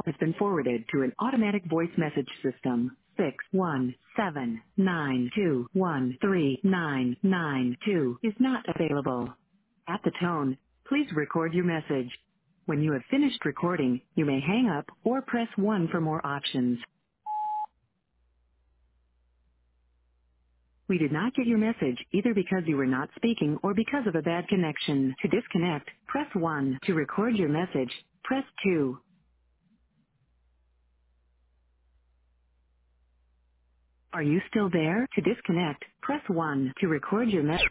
has been forwarded to an automatic voice message system. 61792139992 is not available. At the tone, please record your message. When you have finished recording, you may hang up or press 1 for more options. We did not get your message either because you were not speaking or because of a bad connection. To disconnect, press 1. To record your message, press 2. Are you still there? To disconnect, press 1. To record your message.